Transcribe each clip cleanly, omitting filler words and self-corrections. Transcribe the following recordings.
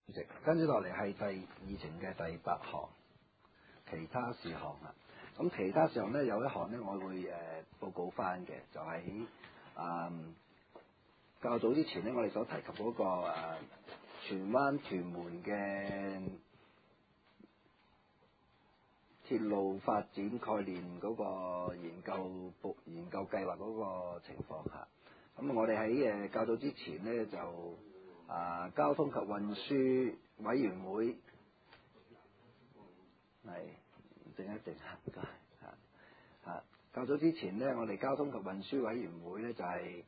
跟住落嚟係第議程嘅第8項，其他事項啦。咁其他事項咧有一項咧，我會報告翻嘅，就喺較早之前咧，我哋所提及嗰個荃灣屯門嘅鐵路發展概念嗰個研究計劃嗰個情況下，咁我哋喺較早之前咧就交通及運輸委員會係靜一靜唔該嚇。較早之前咧，我哋交通及運輸委員會咧就係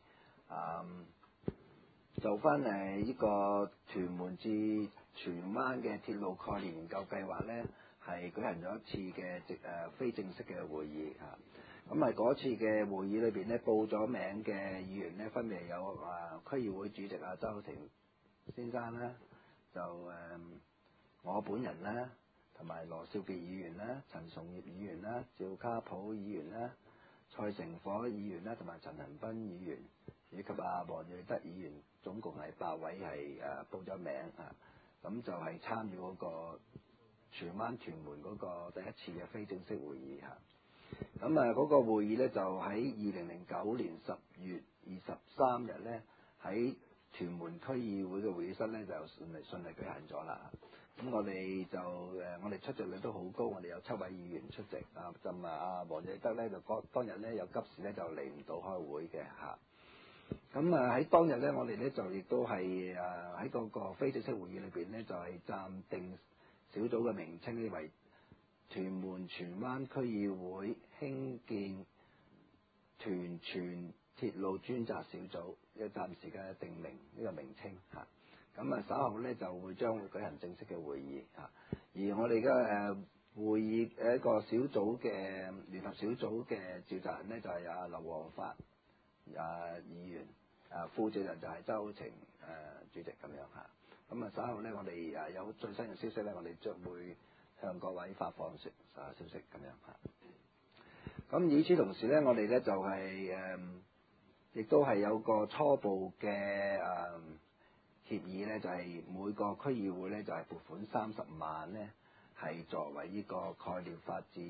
就翻呢個屯門至荃灣嘅鐵路概念研究計劃咧，係舉行咗一次嘅非正式嘅會議嚇。咁嗰次嘅會議裏邊咧，報咗名嘅議員咧，分別有區議會主席周庭先生啦，就我本人啦，同埋羅少傑議員啦、陳崇業議員啦、趙家普議員啦、蔡成火議員啦，同埋陳恒鑌議員，以及黃瑞德議員，總共係8位係報咗名啊。咁就係參與嗰個荃灣屯門嗰個第一次嘅非正式會議嚇。咁嗰個會議咧就喺2009年10月23日咧喺屯門區議會嘅會議室咧就順利舉行咗啦。咁我哋就我哋出席率都好高，我哋有7位議員出席啊。咁黃瑞德咧就當日咧有急事咧就嚟唔到開會嘅嚇。咁喺當日咧，我哋咧就亦都係喺嗰個非正式會議裏邊咧，就係暫定小組嘅名稱呢為屯門荃灣區議會興建屯荃鐵路專責小組，一暫時嘅定名呢個名稱嚇。咁稍後咧就會將會舉行正式嘅會議嚇。而我哋嘅會議一個小組嘅聯合小組嘅召集人咧就係劉皇發議員，副召人就係周庭主席咁樣嚇。咁稍後咧我哋有最新嘅消息咧，我哋將會向各位發放消息咁樣嚇。咁與此同時咧，我哋咧就係亦都係有個初步嘅協議咧，就係每個區議會咧就係撥款30萬咧，係作為呢個概念發展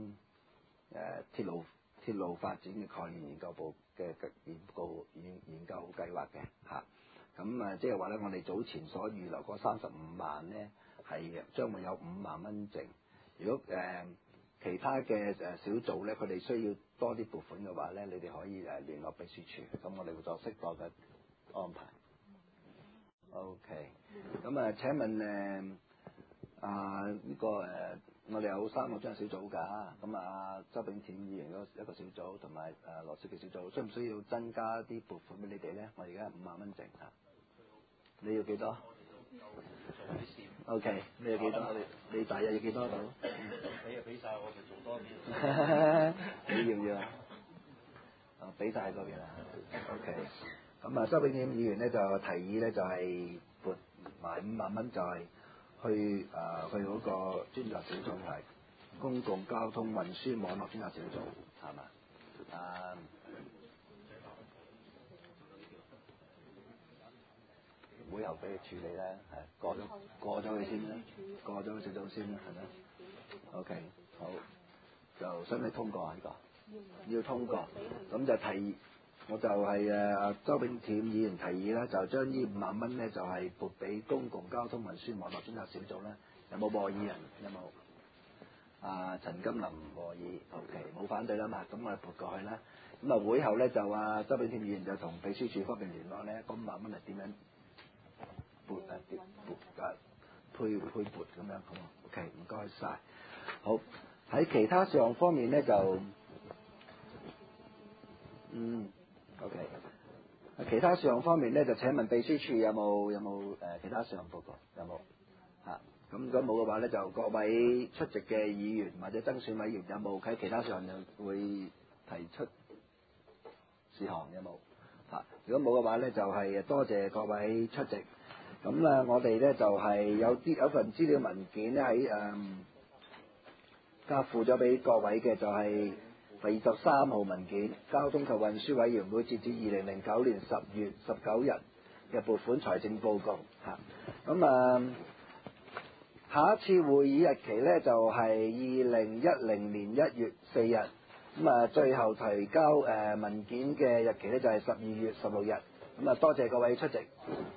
鐵路發展嘅概念研究部嘅研究計劃嘅嚇。咁即係話咧，我哋早前所預留嗰35萬咧，係將會有5萬蚊剩。如果其他嘅小組咧，佢哋需要多啲撥款嘅話咧，你哋可以聯絡秘書處，咁我哋會作適當嘅安排。OK， 咁請問呢個我哋有3個專責小組㗎，咁周炳添議員一個小組，同埋羅少傑小組，需唔需要增加啲撥款俾你哋咧？我而家5萬蚊剩嚇，你要幾多 ？OK， 你要幾多？你大約要幾多到？ 俾晒我哋做多啲。 你要唔要啊？俾晒嗰邊啦。OK， 咁周炳添議員咧就提議咧就係撥埋5萬蚊，就係去嗰個專責小組係公共交通運輸網絡專責小組係嘛？會後俾佢處理啦，係過咗佢先啦，過咗小組先啦，係咪 ？OK， 好，就使唔使通過呢個？要通過，咁就我就係周炳添議員提議啦，就將呢5萬蚊咧就係撥俾公共交通運輸網絡專責小組啦。有冇和議人？有冇？陳金林和議 ，OK， 冇反對啦嘛，咁我哋撥過去啦。咁會後咧就周炳添議員就同秘書處方面聯絡咧，嗰5萬蚊係點樣撥配撥咁樣好 OK， 唔該晒。好，喺其他事項方面咧就OK。其他事項方面咧，就請問秘書處有冇其他事項報告？有冇嚇？咁如果冇嘅話咧，就各位出席嘅議員或者增選委員有冇喺其他事項就會提出事項有冇嚇？如果冇嘅話咧，就係多謝各位出席。咁我哋咧就係有份資料文件咧喺交付咗俾各位嘅，就係第23號文件，交通及運輸委員會截至2009年10月19日嘅撥款財政報告嚇。下一次會議日期呢，就係2010年1月4日。最後提交文件嘅日期呢，就係12月16日。多謝各位出席。